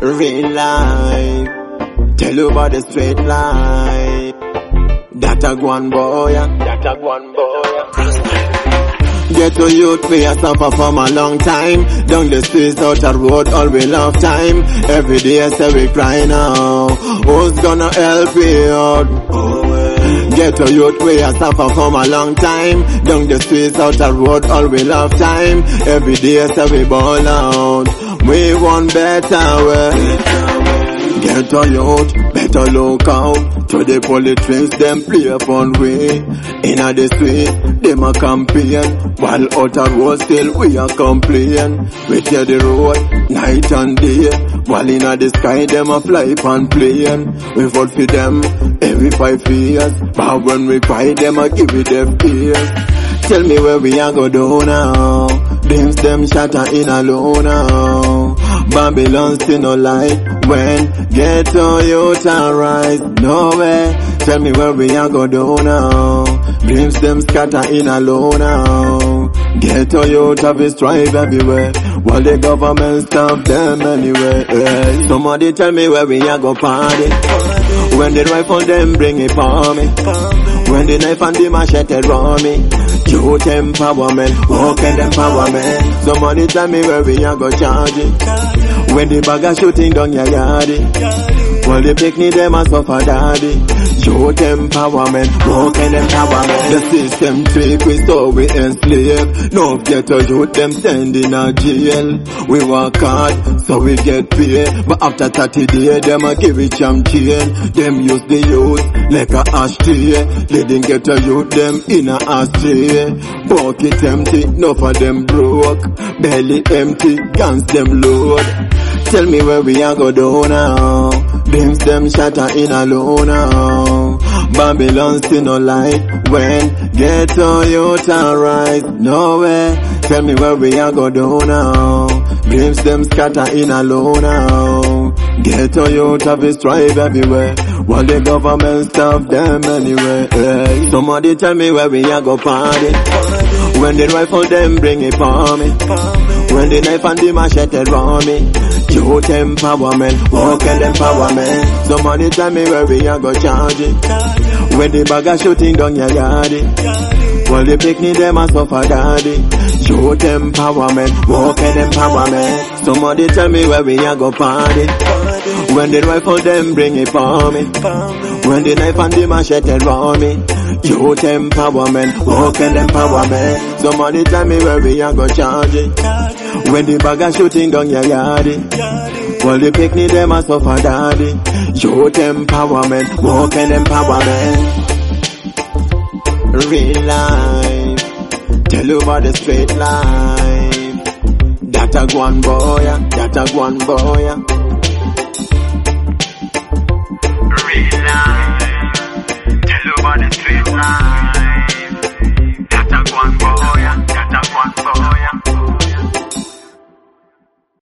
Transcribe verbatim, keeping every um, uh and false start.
Real life, tell you about the straight life. That a one boy, that a one boy. Get to youth, we a suffer from a long time. Down the streets, out the road, all we love time. Every day, say we cry now. Who's gonna help me out? Get to youth, we a suffer from a long time. Down the streets, out the road, all we love time. Every day, say we ball out. We want better way. Get to youth, better look out. To the politics, them play upon way. Inna the street, them a campaign. While out the road still we a complain. We tear the road, night and day. While inna the sky, them a fly upon plane. We vote for them every five years. But when we cry, them a give it their ears. Tell me where we a go do now. Beams them shatter in a low now. Babylon still no light when ghetto youth arise. No way. Tell me where we a go do now. Dreams them scatter in a low now. Ghetto youth have a strive everywhere, while the government stop them anyway. Hey. Somebody tell me where we a go party. When the rifle them bring it for me. When the knife and the machete draw me. Youth empowerment, walking empowerment. Somebody tell me where we a go charge it. When the bag a shooting down your yardie. While the picnic them a suffer daddy. Youth empowerment, walking empowerment. The system trick we so we enslave. No get a youth them send in a jail. We work hard so we get paid. But after thirty days them a give it champion. Them use the youth like a ashtray. They didn't get a youth them in a ashtray. Bucket empty, no for them broke. Belly empty, guns them load. Tell me where we a go do now. Beams them shatter in a low now. Babylon still no light when ghetto youth arise. No way. Tell me where we a go do now. Beams them scatter in a low now. Ghetto youth have a strive everywhere, while the government stop them anyway. Hey. Somebody tell me where we a go party. When the rifle them bring it for me. When the knife and the machete draw me. Youth empowerment, walking empowerment. Somebody tell me where we a go charge it. When the bag a shooting down your yardie. While the picnic them a suffer daddy. Youth empowerment, walking empowerment. Somebody tell me where we a go party. When the rifle them bring it for me. When the knife and the machete draw me. Youth empowerment, walking empowerment. Somebody tell me where we a go charge it. When the bag a shooting down your yardie. While the picnic them a suffer daddy. Youth empowerment, walking empowerment. Real life, tell you about the straight life. That a one boy, that a one boy. Real life, tell you about the straight life.